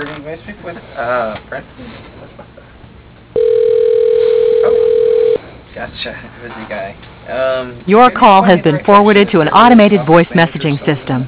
recording. May I speak with Brent, please? Oh, gotcha. Busy guy. Your call has been forwarded to an automated voice messaging system.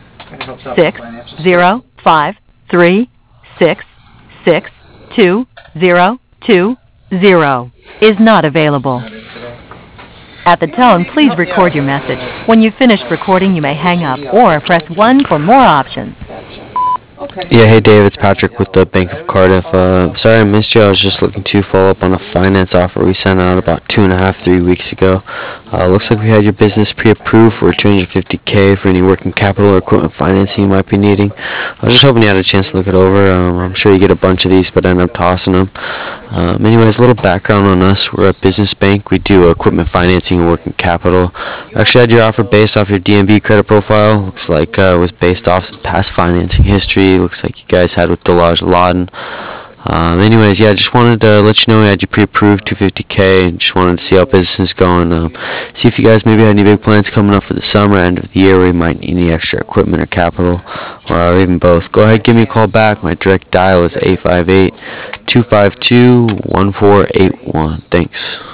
60536662020 is not available. At the tone, please record your message. When you've finished recording, you may hang up or press 1 for more options. Yeah, hey Dave, it's Patrick with the Bank of Cardiff. Sorry I missed you. I was just looking to follow up on a finance offer we sent out about 2.5–3 weeks ago. Looks like we had your business pre-approved for $250K for any working capital or equipment financing you might be needing. I was just hoping you had a chance to look it over. I'm sure you get a bunch of these, but end up tossing them. Anyways, a little background on us. We're a business bank. We do equipment financing and working capital. I actually had your offer based off your DNB credit profile. Looks like it was based off some past financing history. Looks like you guys had with Delage Laden. Anyways, yeah, just wanted to let you know we had you pre-approved $250K, and just wanted to see how business is going. See if you guys maybe had any big plans coming up for the summer, end of the year, where you might need any extra equipment or capital, or even both. Go ahead, give me a call back. My direct dial is 858-252-1481. Thanks.